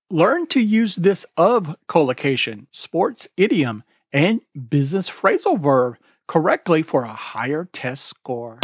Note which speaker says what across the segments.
Speaker 1: Learn to use this of collocation, sports idiom, and business phrasal verb correctly for a higher test score.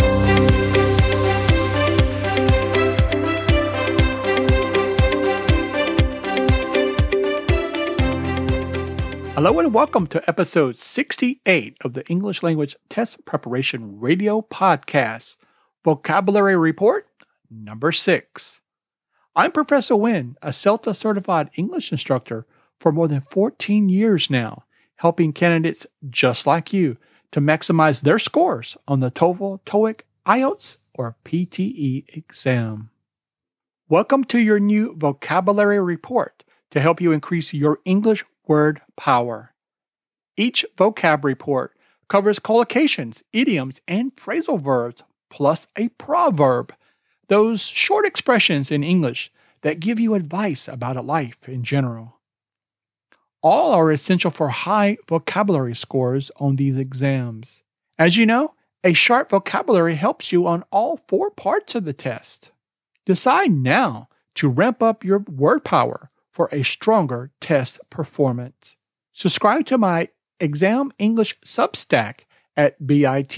Speaker 1: Hello and welcome to episode 68 of the English Language Test Preparation Radio Podcast, Vocabulary Report number 6. I'm Professor Nguyen, a CELTA certified English instructor for more than 14 years now, helping candidates just like you to maximize their scores on the TOEFL, TOEIC, IELTS, or PTE exam. Welcome to your new vocabulary report to help you increase your English word power. Each vocab report covers collocations, idioms, and phrasal verbs, plus a proverb, those short expressions in English that give you advice about life in general. All are essential for high vocabulary scores on these exams. As you know, a sharp vocabulary helps you on all 4 parts of the test. Decide now to ramp up your word power for a stronger test performance. Subscribe to my Exam English Substack at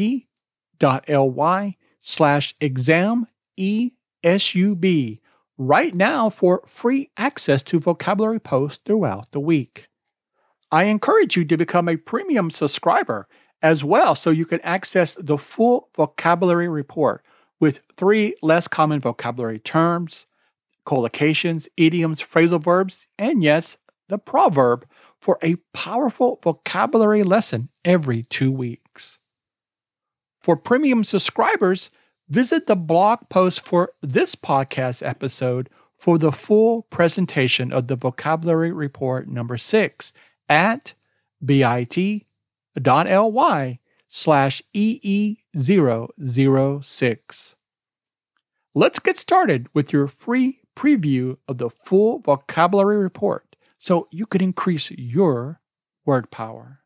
Speaker 1: bit.ly/examesub right now for free access to vocabulary posts throughout the week. I encourage you to become a premium subscriber as well so you can access the full vocabulary report with 3 less common vocabulary terms, collocations, idioms, phrasal verbs, and yes, the proverb for a powerful vocabulary lesson every 2 weeks. For premium subscribers, visit the blog post for this podcast episode for the full presentation of the vocabulary report number 6 at bit.ly/EE006. Let's get started with your free preview of the full vocabulary report so you can increase your word power.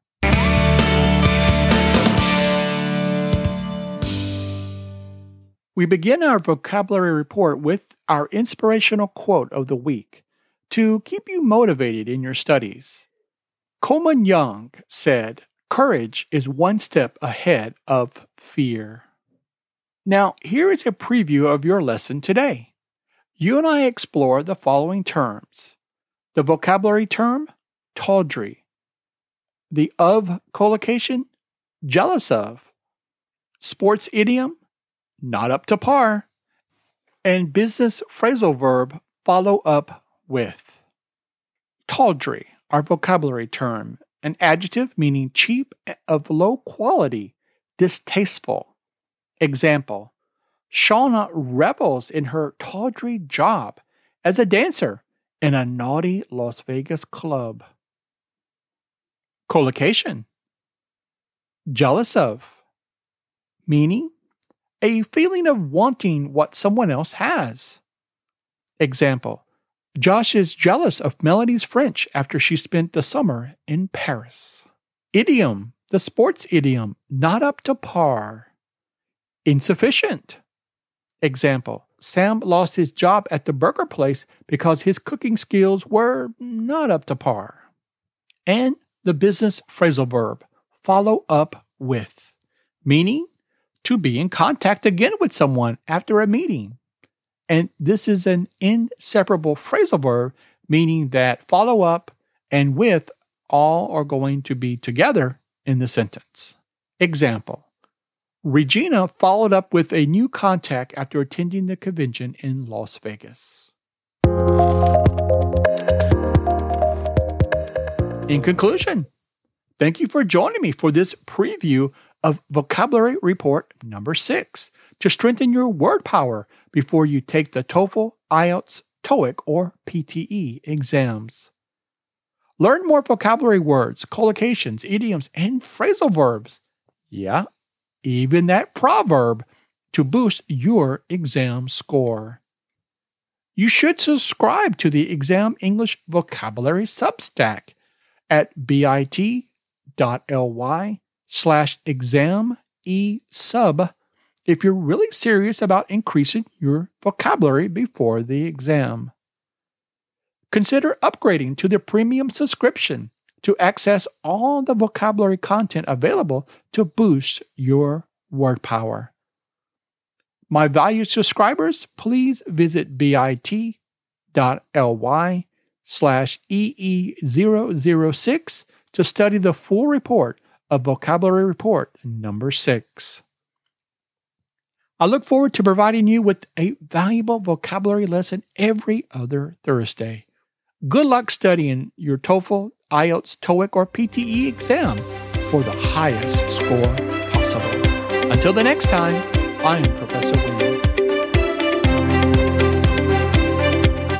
Speaker 1: We begin our vocabulary report with our inspirational quote of the week to keep you motivated in your studies. Coleman Young said, "Courage is one step ahead of fear." Now, here is a preview of your lesson today. You and I explore the following terms. The vocabulary term, tawdry. The of collocation, jealous of. Sports idiom, not up to par. And business phrasal verb, follow up with. Tawdry, our vocabulary term, an adjective meaning cheap, of low quality, distasteful. Example, Shauna revels in her tawdry job as a dancer in a naughty Las Vegas club. Collocation, jealous of, meaning a feeling of wanting what someone else has. Example, Josh is jealous of Melody's French after she spent the summer in Paris. Idiom, the sports idiom, not up to par. Insufficient. Example, Sam lost his job at the burger place because his cooking skills were not up to par. And the business phrasal verb, follow up with, meaning to be in contact again with someone after a meeting. And this is an inseparable phrasal verb, meaning that follow up and with all are going to be together in the sentence. Example, Regina followed up with a new contact after attending the convention in Las Vegas. In conclusion, thank you for joining me for this preview of Vocabulary Report number 6 to strengthen your word power before you take the TOEFL, IELTS, TOEIC, or PTE exams. Learn more vocabulary words, collocations, idioms, and phrasal verbs. Yeah, even that proverb to boost your exam score. You should subscribe to the Exam English Vocabulary Substack at bit.ly/examesub if you're really serious about increasing your vocabulary before the exam. Consider upgrading to the premium subscription to access all the vocabulary content available to boost your word power. My valued subscribers, please visit bit.ly/EE006 to study the full report of Vocabulary Report number 6. I look forward to providing you with a valuable vocabulary lesson every other Thursday. Good luck studying your TOEFL, IELTS, TOEIC, or PTE exam for the highest score possible. Until the next time, I'm Professor